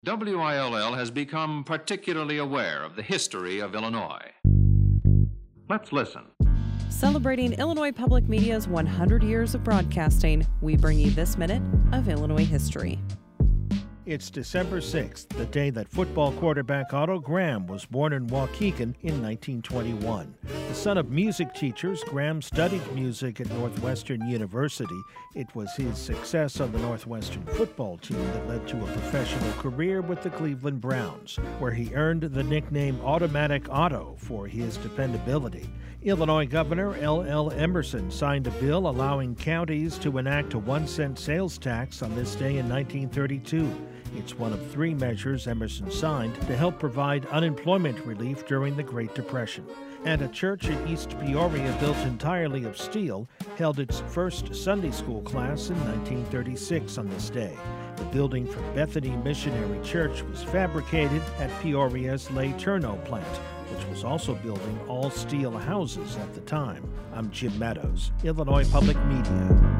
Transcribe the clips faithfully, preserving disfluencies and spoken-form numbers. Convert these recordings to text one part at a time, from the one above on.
W I L L has become particularly aware of the history of Illinois. Let's listen. Celebrating Illinois Public Media's one hundred years of broadcasting, we bring you this minute of Illinois history. It's December sixth, the day that football quarterback Otto Graham was born in Waukegan in nineteen twenty-one. The son of music teachers, Graham studied music at Northwestern University. It was his success on the Northwestern football team that led to a professional career with the Cleveland Browns, where he earned the nickname Automatic Otto for his dependability. Illinois Governor L L Emerson signed a bill allowing counties to enact a one-cent sales tax on this day in nineteen thirty-two. It's one of three measures Emerson signed to help provide unemployment relief during the Great Depression. And a church in East Peoria built entirely of steel held its first Sunday school class in nineteen thirty-six on this day. The building for Bethany Missionary Church was fabricated at Peoria's Le Tourneau plant, which was also building all-steel houses at the time. I'm Jim Meadows, Illinois Public Media.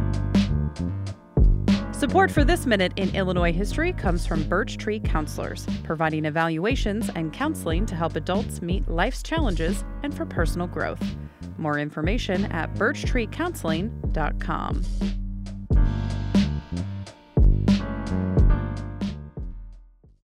Support for This Minute in Illinois History comes from Birch Tree Counselors, providing evaluations and counseling to help adults meet life's challenges and for personal growth. More information at birch tree counseling dot com.